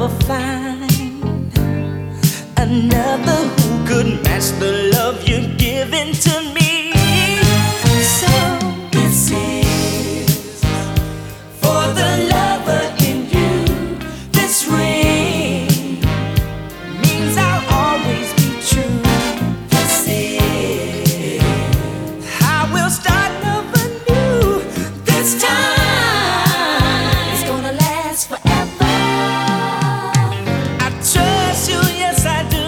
never find another who could match the love you're giving to me. So this is for the lover in you. This ring means I'll always be true. This is I will start love anew. This time it's gonna last forever. I trust you, yes I do.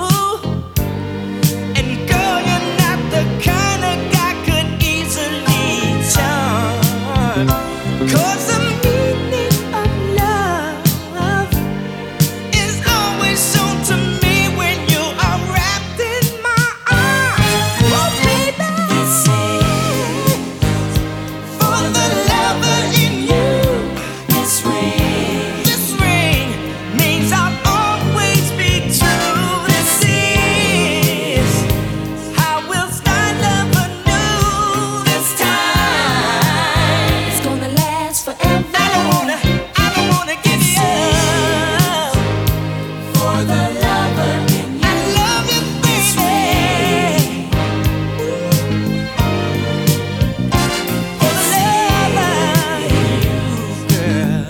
And girl, you're not the kind of guy could easily charm. 'Cause the meaning of love is always shown to me when you are wrapped in my arms. Oh baby, this is for the lover in you. This ring means I'll always be true. This is I will start love anew. This time it's gonna last forever. I don't wanna give you up. For the lover in you. I love you, baby. For the lover in you, girl.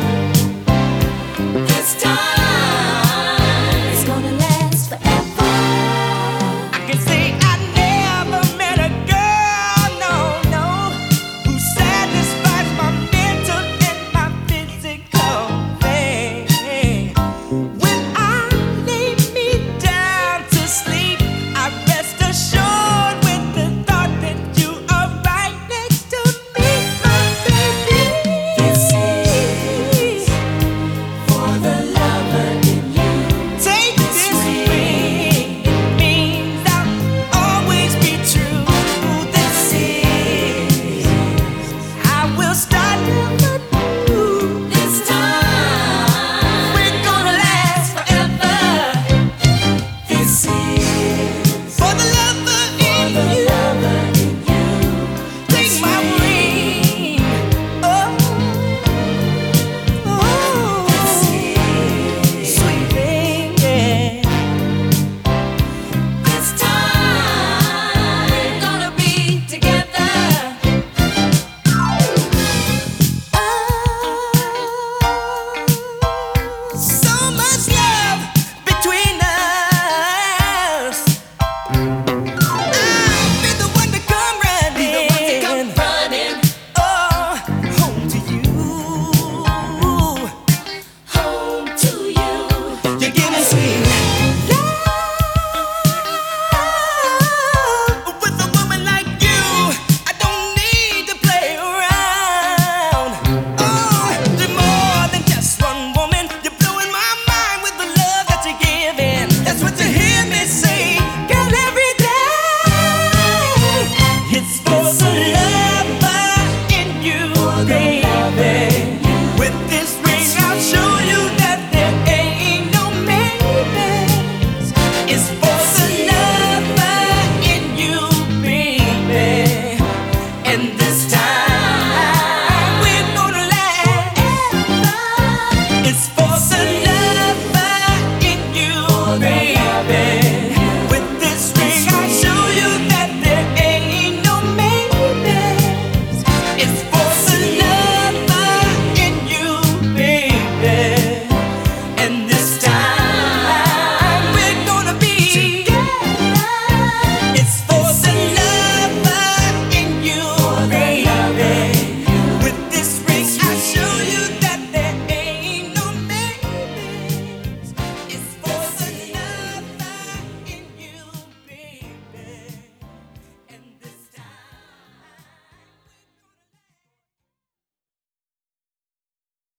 This time it's gonna last forever. I can say I never met a girl, no, who satisfies my mental and my physical thing. When I lay me down to sleep, I rest assured with the thought that you are right next to me, my baby. This is for the lover in you. Take this ring, it means I'll always be true. This is I will start